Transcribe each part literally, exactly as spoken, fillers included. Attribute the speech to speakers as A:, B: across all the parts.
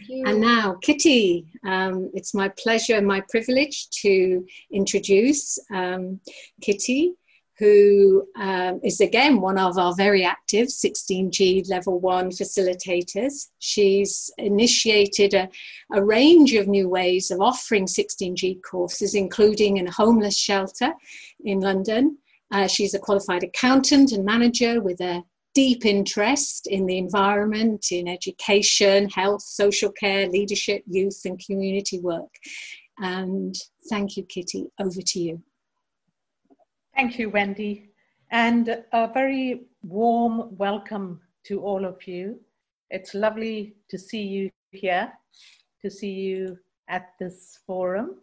A: you.
B: And now, Kitty, um, it's my pleasure and my privilege to introduce um, Kitty, who um, is again one of our very active sixteen G Level one facilitators. She's initiated a, a range of new ways of offering sixteen G courses, including in a homeless shelter in London. Uh, she's a qualified accountant and manager with a deep interest in the environment, in education, health, social care, leadership, youth and community work. And thank you, Kitty. Over to you.
A: Thank you, Wendy. And a very warm welcome to all of you. It's lovely to see you here, to see you at this forum.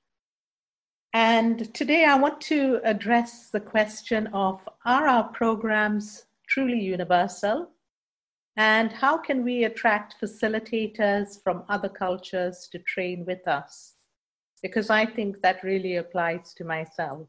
A: And today I want to address the question of, are our programs truly universal? And how can we attract facilitators from other cultures to train with us? Because I think that really applies to myself.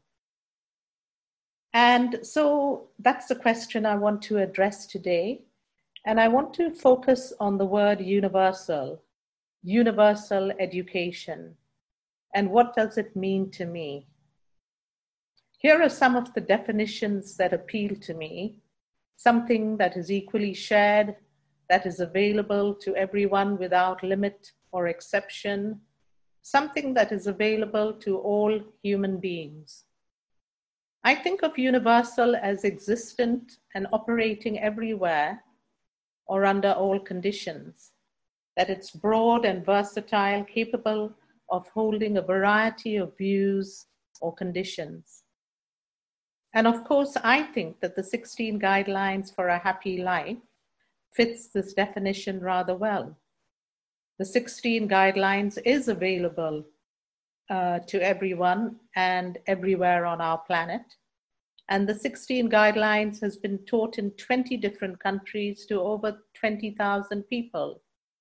A: And so that's the question I want to address today. And I want to focus on the word universal, universal education. And what does it mean to me? Here are some of the definitions that appeal to me. Something that is equally shared, that is available to everyone without limit or exception, something that is available to all human beings. I think of universal as existent and operating everywhere or under all conditions, that it's broad and versatile, capable of holding a variety of views or conditions. And of course, I think that the sixteen Guidelines for a Happy Life fits this definition rather well. The sixteen Guidelines is available uh, to everyone and everywhere on our planet. And the sixteen Guidelines has been taught in twenty different countries to over twenty thousand people.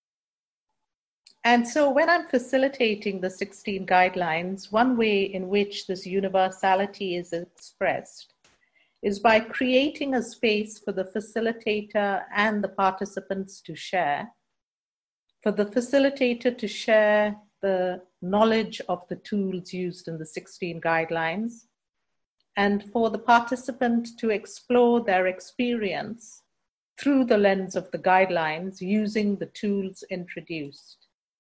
A: And so when I'm facilitating the sixteen Guidelines, one way in which this universality is expressed is by creating a space for the facilitator and the participants to share, for the facilitator to share the knowledge of the tools used in the sixteen Guidelines, and for the participant to explore their experience through the lens of the guidelines using the tools introduced.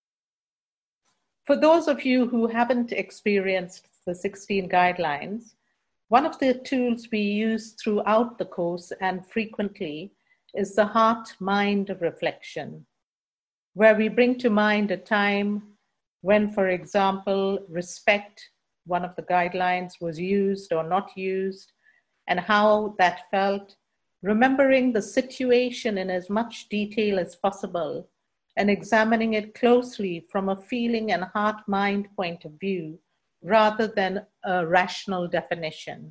A: For those of you who haven't experienced the sixteen Guidelines, one of the tools we use throughout the course and frequently is the heart-mind reflection, where we bring to mind a time when, for example, respect, one of the guidelines, was used or not used, and how that felt, remembering the situation in as much detail as possible, and examining it closely from a feeling and heart-mind point of view, rather than a rational definition.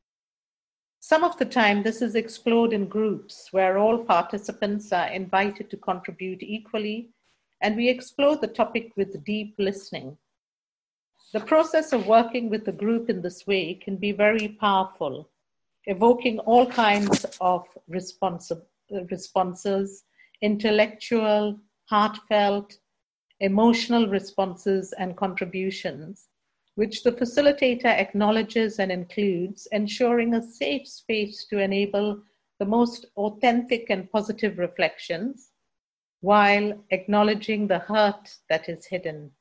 A: Some of the time, this is explored in groups where all participants are invited to contribute equally, and we explore the topic with deep listening. The process of working with the group in this way can be very powerful, evoking all kinds of response, responses, intellectual, heartfelt, emotional responses and contributions, which the facilitator acknowledges and includes, ensuring a safe space to enable the most authentic and positive reflections, while acknowledging the hurt that is hidden.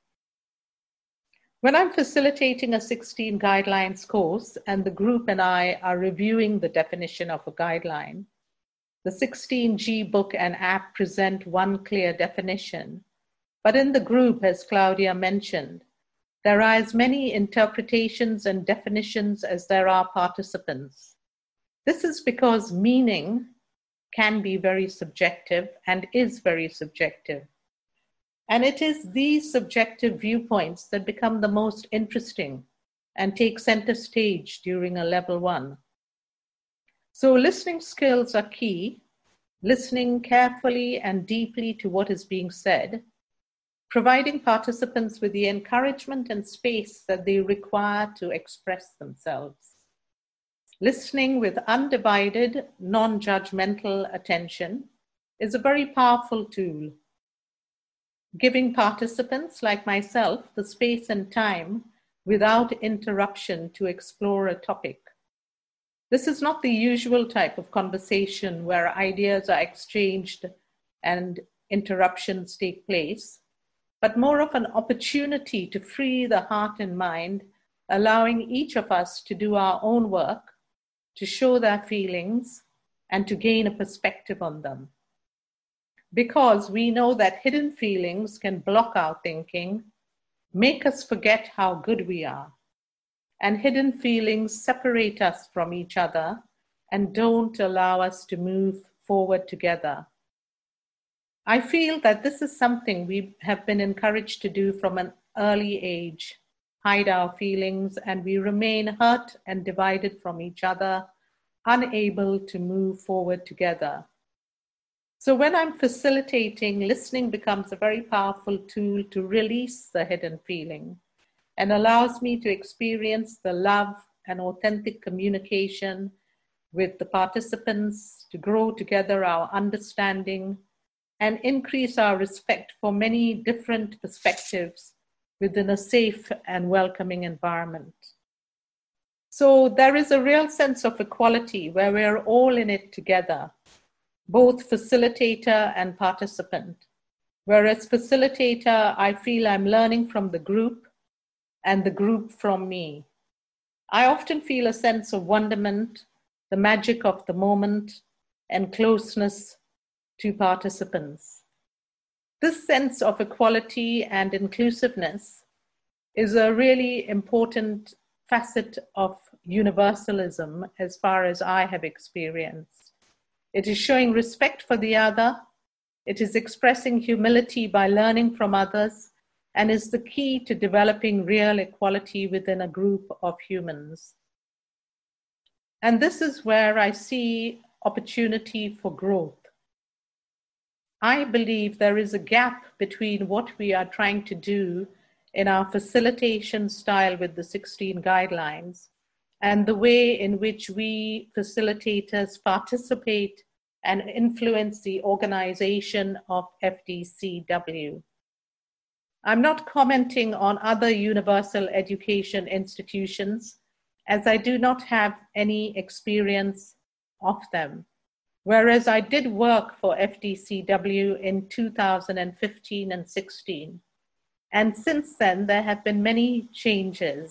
A: When I'm facilitating a sixteen Guidelines course and the group and I are reviewing the definition of a guideline, the sixteen G book and app present one clear definition, but in the group, as Claudia mentioned, there are as many interpretations and definitions as there are participants. This is because meaning can be very subjective and is very subjective. And it is these subjective viewpoints that become the most interesting and take center stage during a level one. So listening skills are key, listening carefully and deeply to what is being said, providing participants with the encouragement and space that they require to express themselves. Listening with undivided, non-judgmental attention is a very powerful tool. giving participants like myself the space and time without interruption to explore a topic. This is not the usual type of conversation where ideas are exchanged and interruptions take place, but more of an opportunity to free the heart and mind, allowing each of us to do our own work, to show their feelings, and to gain a perspective on them. Because we know that hidden feelings can block our thinking, make us forget how good we are. And hidden feelings separate us from each other and don't allow us to move forward together. I feel that this is something we have been encouraged to do from an early age, hide our feelings, and we remain hurt and divided from each other, unable to move forward together. So when I'm facilitating, listening becomes a very powerful tool to release the hidden feeling and allows me to experience the love and authentic communication with the participants, to grow together our understanding and increase our respect for many different perspectives within a safe and welcoming environment. So there is a real sense of equality where we're all in it together, both facilitator and participant. Whereas facilitator, I feel I'm learning from the group and the group from me. I often feel a sense of wonderment, the magic of the moment, and closeness to participants. This sense of equality and inclusiveness is a really important facet of universalism as far as I have experienced. It is showing respect for the other, it is expressing humility by learning from others, and is the key to developing real equality within a group of humans. And this is where I see opportunity for growth. I believe there is a gap between what we are trying to do in our facilitation style with the sixteen guidelines and the way in which we facilitators participate and influence the organization of F D C W. I'm not commenting on other universal education institutions as I do not have any experience of them. Whereas I did work for F D C W in two thousand fifteen and sixteen. And since then, there have been many changes.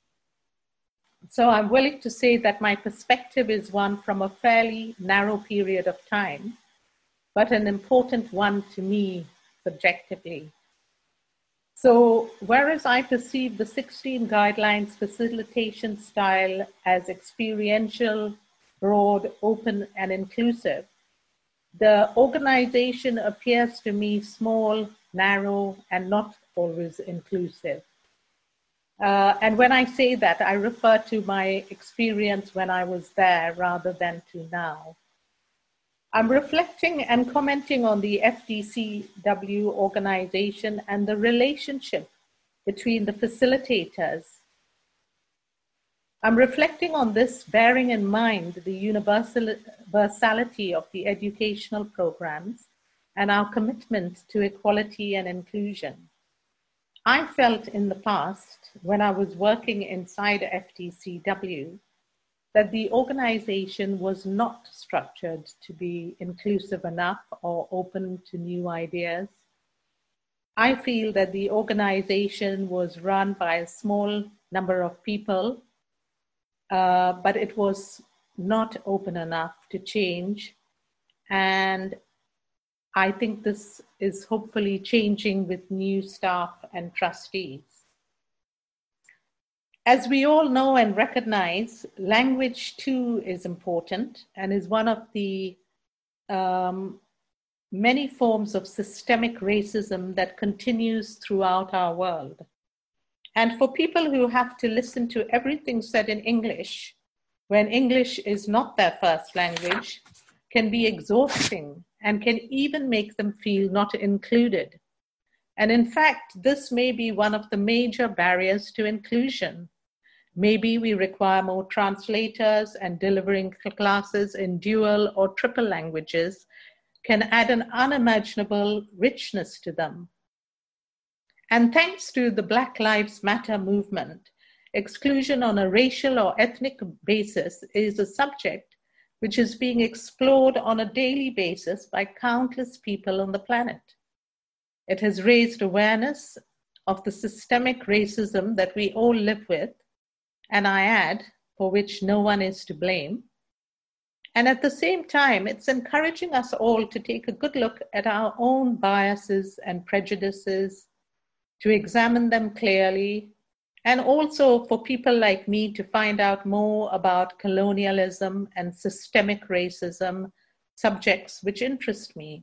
A: So I'm willing to say that my perspective is one from a fairly narrow period of time, but an important one to me subjectively. So whereas I perceive the sixteen guidelines facilitation style as experiential, broad, open, and inclusive, the organization appears to me small, narrow, and not always inclusive. Uh, and when I say that, I refer to my experience when I was there rather than to now. I'm reflecting and commenting on the F D C W organization and the relationship between the facilitators. I'm reflecting on this, bearing in mind the universality of the educational programs and our commitment to equality and inclusion. I felt in the past, when I was working inside F D C W, that the organization was not structured to be inclusive enough or open to new ideas. I feel that the organization was run by a small number of people, uh, but it was not open enough to change. And I think this is hopefully changing with new staff and trustees. As we all know and recognize, language too is important and is one of the um, many forms of systemic racism that continues throughout our world. And for people who have to listen to everything said in English, when English is not their first language, can be exhausting and can even make them feel not included. And in fact, this may be one of the major barriers to inclusion. Maybe we require more translators, and delivering classes in dual or triple languages can add an unimaginable richness to them. And thanks to the Black Lives Matter movement, exclusion on a racial or ethnic basis is a subject which is being explored on a daily basis by countless people on the planet. It has raised awareness of the systemic racism that we all live with, and I add, for which no one is to blame. And at the same time, it's encouraging us all to take a good look at our own biases and prejudices, to examine them clearly, and also for people like me to find out more about colonialism and systemic racism, subjects which interest me,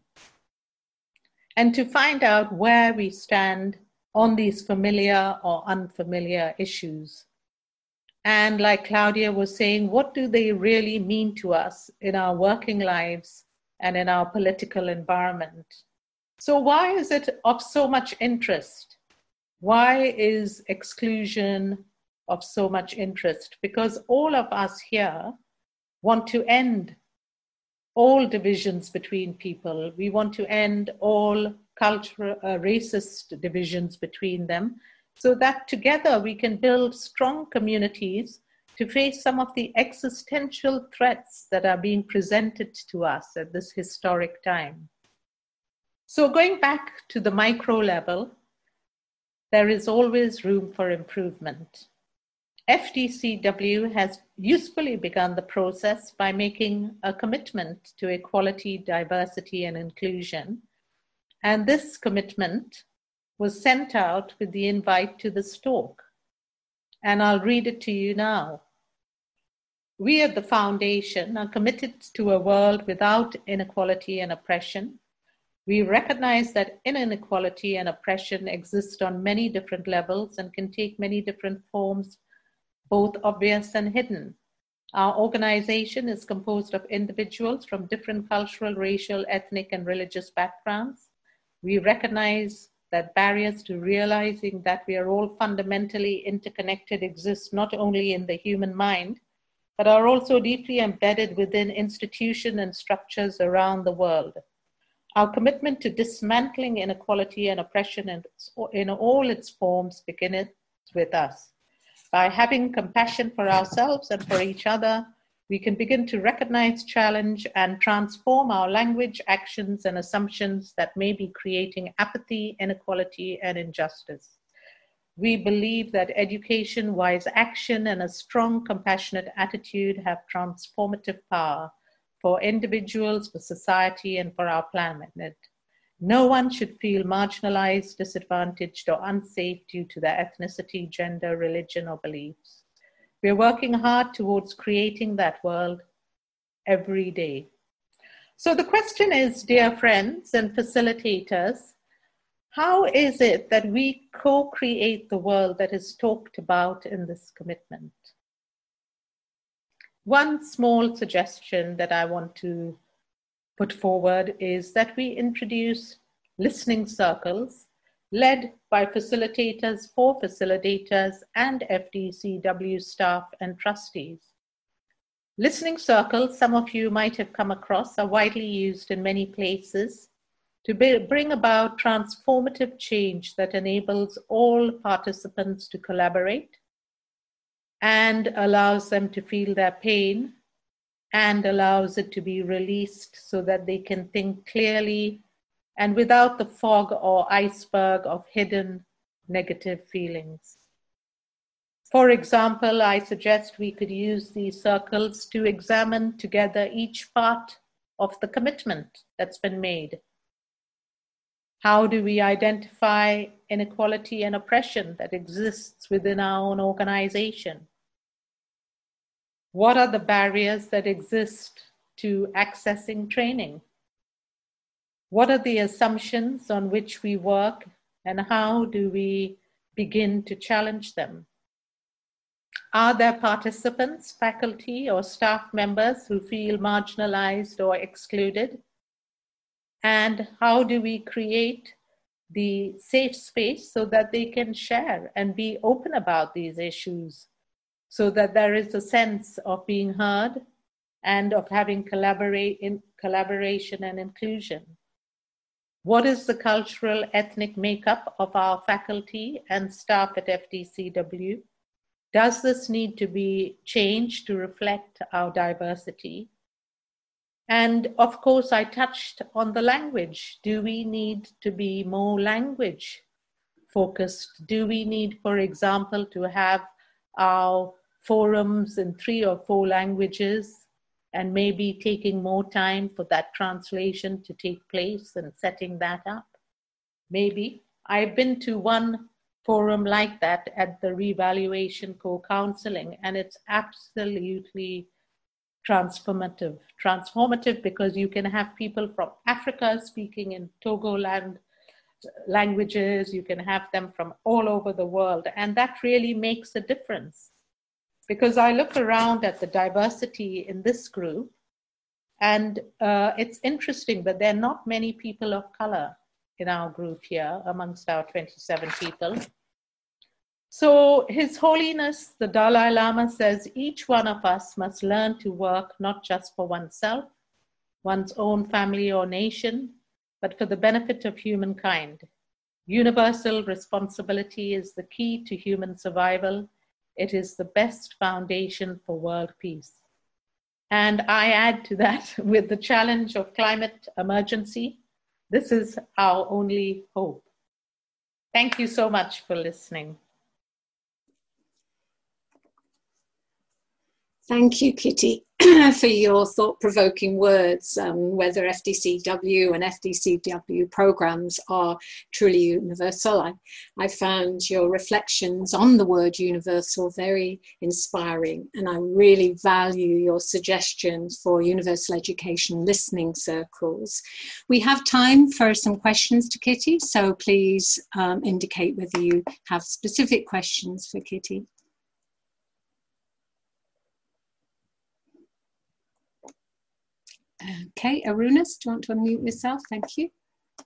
A: and to find out where we stand on these familiar or unfamiliar issues. And like Claudia was saying, what do they really mean to us in our working lives and in our political environment? So why is it of so much interest? Why is exclusion of so much interest? Because all of us here want to end all divisions between people. We want to end all cultural, uh, racist divisions between them, so that together we can build strong communities to face some of the existential threats that are being presented to us at this historic time. So going back to the micro level, there is always room for improvement. F D C W has usefully begun the process by making a commitment to equality, diversity, and inclusion. And this commitment was sent out with the invite to the Stalk. And I'll read it to you now. We at the Foundation are committed to a world without inequality and oppression. We recognize that inequality and oppression exist on many different levels and can take many different forms, both obvious and hidden. Our organization is composed of individuals from different cultural, racial, ethnic, and religious backgrounds. We recognize that barriers to realizing that we are all fundamentally interconnected exist not only in the human mind, but are also deeply embedded within institutions and structures around the world. Our commitment to dismantling inequality and oppression in, in all its forms begins with us. By having compassion for ourselves and for each other, we can begin to recognize, challenge, and transform our language, actions, and assumptions that may be creating apathy, inequality, and injustice. We believe that education, wise action, and a strong, compassionate attitude have transformative power for individuals, for society, and for our planet. No one should feel marginalized, disadvantaged, or unsafe due to their ethnicity, gender, religion, or beliefs. We are working hard towards creating that world every day. So the question is, dear friends and facilitators, how is it that we co-create the world that is talked about in this commitment? One small suggestion that I want to put forward is that we introduce listening circles led by facilitators for facilitators and F D C W staff and trustees. Listening circles, some of you might have come across, are widely used in many places to be, bring about transformative change that enables all participants to collaborate and allows them to feel their pain and allows it to be released so that they can think clearly and without the fog or iceberg of hidden negative feelings. For example, I suggest we could use these circles to examine together each part of the commitment that's been made. How do we identify inequality and oppression that exists within our own organization? What are the barriers that exist to accessing training? What are the assumptions on which we work, and how do we begin to challenge them? Are there participants, faculty, or staff members who feel marginalized or excluded? And how do we create the safe space so that they can share and be open about these issues, so that there is a sense of being heard and of having collaborate in collaboration and inclusion? What is the cultural ethnic makeup of our faculty and staff at F D C W? Does this need to be changed to reflect our diversity? And of course, I touched on the language. Do we need to be more language focused? Do we need, for example, to have our forums in three or four languages and maybe taking more time for that translation to take place and setting that up? Maybe. I've been to one forum like that at the Revaluation Co-Counseling, and it's absolutely transformative. Transformative because you can have people from Africa speaking in Togoland languages, you can have them from all over the world, and that really makes a difference. Because I look around at the diversity in this group, and uh, it's interesting that there are not many people of color in our group here amongst our twenty-seven people. So His Holiness, the Dalai Lama says, each one of us must learn to work not just for oneself, one's own family or nation, but for the benefit of humankind. Universal responsibility is the key to human survival. It is the best foundation for world peace. And I add to that, with the challenge of climate emergency, this is our only hope. Thank you so much for listening.
B: Thank you, Kitty, for your thought-provoking words. Um, whether F D C W and F D C W programs are truly universal. I, I found your reflections on the word universal very inspiring, and I really value your suggestions for universal education listening circles. We have time for some questions to Kitty, so please um, indicate whether you have specific questions for Kitty. Okay, Arunas, do you want to unmute yourself? Thank you.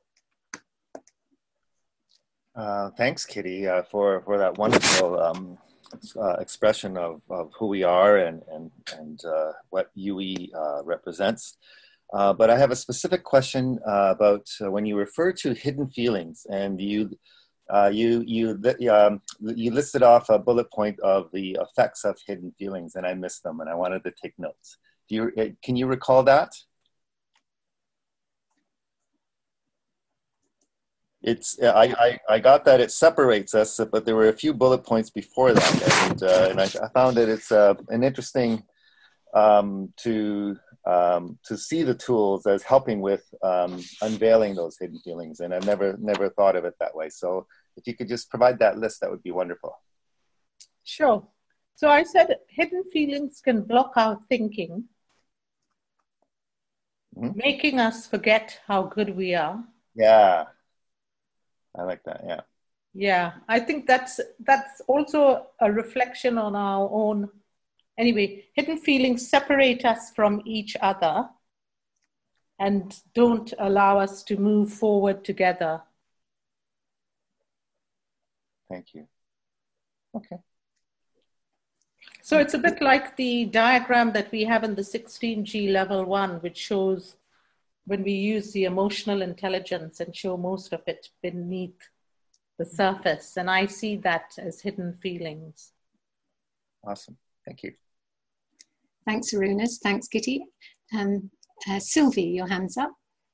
C: Uh, thanks, Kitty, uh, for, for that wonderful um, uh, expression of, of who we are and, and, and uh, what U E uh, represents. Uh, but I have a specific question uh, about uh, when you refer to hidden feelings, and you, uh, you, you, um, you listed off a bullet point of the effects of hidden feelings, and I missed them, and I wanted to take notes. Do you, can you recall that? It's I, I, I got that it separates us, but there were a few bullet points before that, and, uh, and I, I found that it's uh, an interesting um, to um, to see the tools as helping with um, unveiling those hidden feelings, and I've never never thought of it that way. So if you could just provide that list, that would be wonderful.
A: Sure. So I said hidden feelings can block our thinking, mm-hmm. making us forget how good we are.
C: Yeah. I like that, yeah.
A: Yeah, I think that's that's also a reflection on our own. Anyway, hidden feelings separate us from each other and don't allow us to move forward together.
C: Thank you.
A: Okay. So it's a bit like the diagram that we have in the sixteen G level one, which shows when we use the emotional intelligence and show most of it beneath the surface. And I see that as hidden feelings.
C: Awesome. Thank you.
B: Thanks, Arunas. Thanks, Kitty. Um, uh, Sylvie, your hand's up.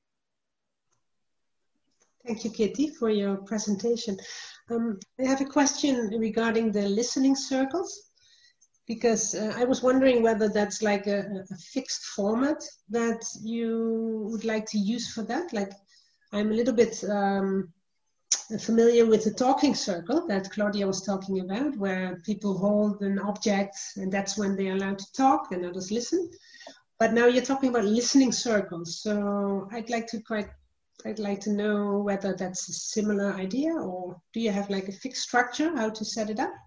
D: Thank you, Kitty, for your presentation. Um, I have a question regarding the listening circles, because uh, I was wondering whether that's like a, a fixed format that you would like to use for that. Like, I'm a little bit um, familiar with the talking circle that Claudia was talking about, where people hold an object and that's when they're allowed to talk and others listen. But now you're talking about listening circles. So I'd like to quite, I'd like to know whether that's a similar idea, or do you have like a fixed structure, how to set it up?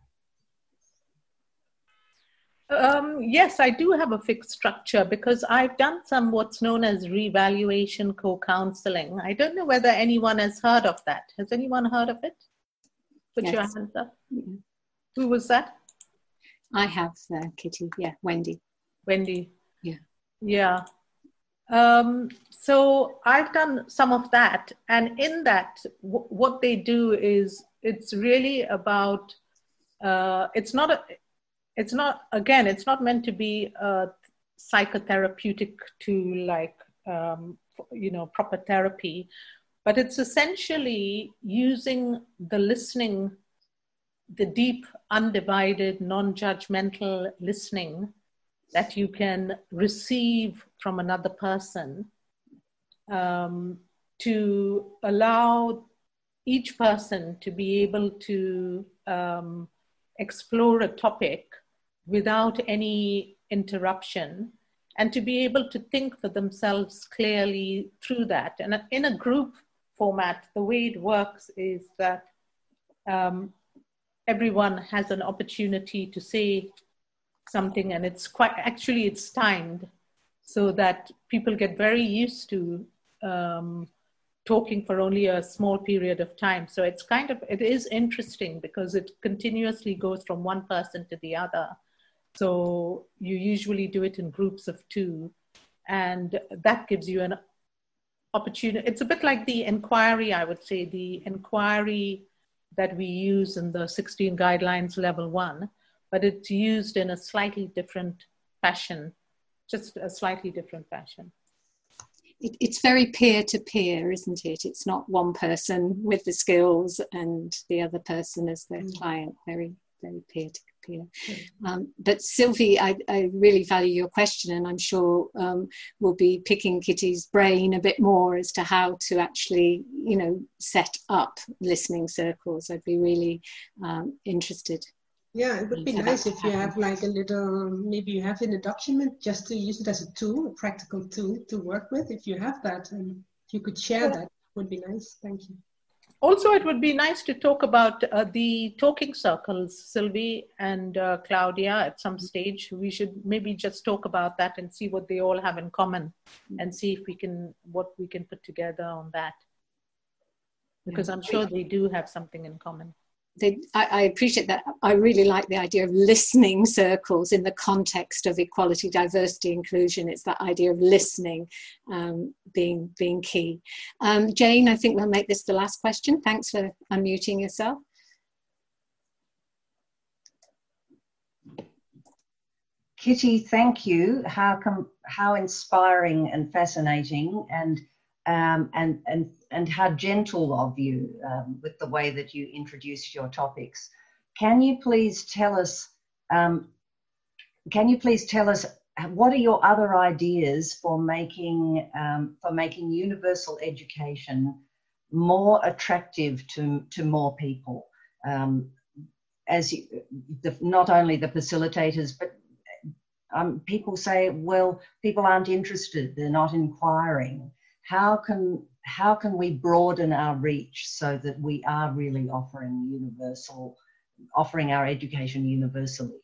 A: Um, yes, I do have a fixed structure because I've done some what's known as revaluation co-counseling. I don't know whether anyone has heard of that. Has anyone heard of it? Put yes. your hands up. Yeah. Who was that?
B: I have, uh, Kitty. Yeah, Wendy.
A: Wendy.
B: Yeah.
A: Yeah. Um, so I've done some of that, and in that, w- what they do is it's really about. Uh, it's not a. It's not again. It's not meant to be a psychotherapeutic to like um, you know proper therapy, but it's essentially using the listening, the deep, undivided, non-judgmental listening that you can receive from another person, um, to allow each person to be able to um, explore a topic without any interruption, and to be able to think for themselves clearly through that. And in a group format, the way it works is that um, everyone has an opportunity to say something, and it's quite, actually it's timed so that people get very used to um, talking for only a small period of time. So it's kind of, it is interesting because it continuously goes from one person to the other. So you usually do it in groups of two, and that gives you an opportunity. It's a bit like the inquiry, I would say, the inquiry that we use in the sixteen guidelines level one, but it's used in a slightly different fashion, just a slightly different fashion.
B: It, it's very peer-to-peer, isn't it? It's not one person with the skills and the other person as their mm. client, very, very peer-to-peer. Um, but Sylvie, I, I really value your question, and I'm sure um, we'll be picking Kitty's brain a bit more as to how to actually, you know, set up listening circles. I'd be really um, interested.
D: Yeah, it would be nice if you have like a little, maybe you have in a document just to use it as a tool, a practical tool to work with. If you have that, and if you could share yeah. that, it would be nice. Thank you.
A: Also, it would be nice to talk about uh, the talking circles, Sylvie and uh, Claudia, at some stage. We should maybe just talk about that and see what they all have in common, and see if we can, what we can put together on that. Because I'm sure they do have something in common.
B: They, I, I appreciate that. I really like the idea of listening circles in the context of equality, diversity, inclusion. It's that idea of listening um, being being key. Um, Jane, I think we'll make this the last question. Thanks for unmuting yourself.
E: Kitty, thank you. How com how inspiring and fascinating, and um, and and. and how gentle of you um, with the way that you introduced your topics. Can you please tell us, um, can you please tell us what are your other ideas for making, um, for making universal education more attractive to, to more people? Um, as you, the, not only the facilitators, but um, people say, well, people aren't interested, they're not inquiring. How can How can we broaden our reach so that we are really offering universal, offering our education universally?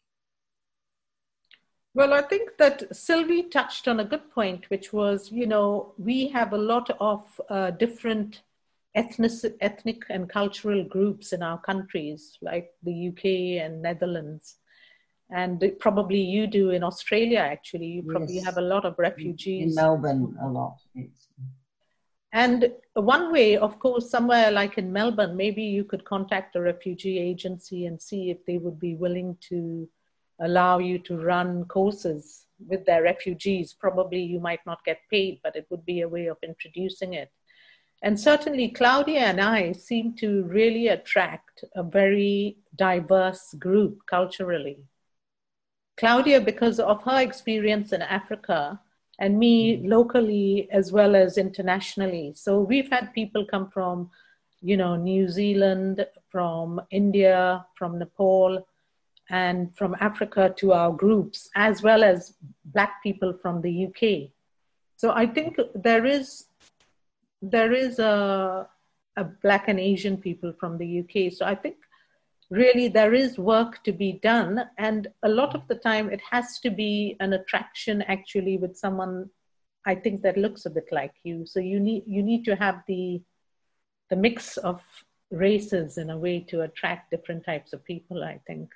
A: Well, I think that Sylvie touched on a good point, which was, you know, we have a lot of uh, different ethnic, ethnic and cultural groups in our countries, like the U K and Netherlands. And probably you do in Australia, actually. You probably yes. have a lot of refugees.
E: In Melbourne, a lot. Yes.
A: And one way, of course, somewhere like in Melbourne, maybe you could contact a refugee agency and see if they would be willing to allow you to run courses with their refugees. Probably you might not get paid, but it would be a way of introducing it. And certainly Claudia and I seem to really attract a very diverse group culturally. Claudia, because of her experience in Africa, and me locally as well as internationally. So we've had people come from, you know, New Zealand, from India, from Nepal, and from Africa to our groups, as well as Black people from the U K. So I think there is, there is a, a Black and Asian people from the U K. So I think really there is work to be done, and a lot of the time it has to be an attraction actually with someone, I think, that looks a bit like you. So you need you need to have the the mix of races in a way to attract different types of people, I think.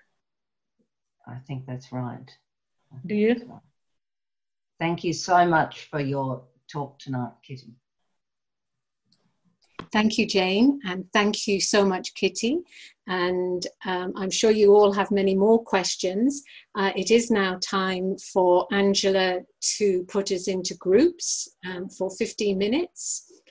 E: I think that's right.
A: Do you?
E: Right. Thank you so much for your talk tonight, Kitty.
B: Thank you, Jane, and thank you so much, Kitty. And um, I'm sure you all have many more questions. Uh, it is now time for Angela to put us into groups um, for fifteen minutes.